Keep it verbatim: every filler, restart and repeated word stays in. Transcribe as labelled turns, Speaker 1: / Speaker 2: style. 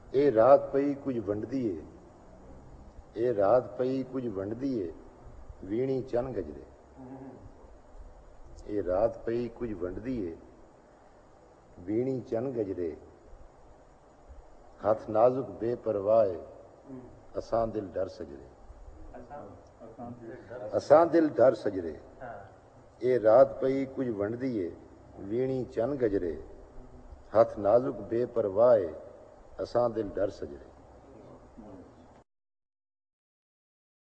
Speaker 1: ਇਹ ਰਾਤ ਪਈ ਕੁਝ ਵੰਡਦੀ ਏ, ਇਹ ਰਾਤ ਪਈ ਕੁਝ ਵੰਡਦੀ ਏ, ਵੀਣੀ ਚੰਨ ਗਜਰੇ। ਇਹ ਰਾਤ ਪਈ ਕੁਝ ਵੰਡਦੀ ਏ, ਵੀਣੀ ਚੰਨ ਗਜਰੇ। ਹੱਥ ਨਾਜ਼ੁਕ ਬੇਪਰਵਾਹ ਏ, ਅਸਾਂ ਦਿਲ ਡਰ ਸਜਰੇ। ਅਸਾਂ ਦਿਲ ਡਰ ਸਜਰੇ। ਇਹ ਰਾਤ ਪਈ ਕੁਝ ਵੰਡਦੀ ਏ, ਵੀਣੀ ਚੰਨ ਗਜਰੇ। ਹੱਥ ਨਾਜ਼ੁਕ ਬੇਪਰਵਾਹ ਏ, ਅਸਾਂ ਦਿਲ ਡਰ ਸਜਰੇ।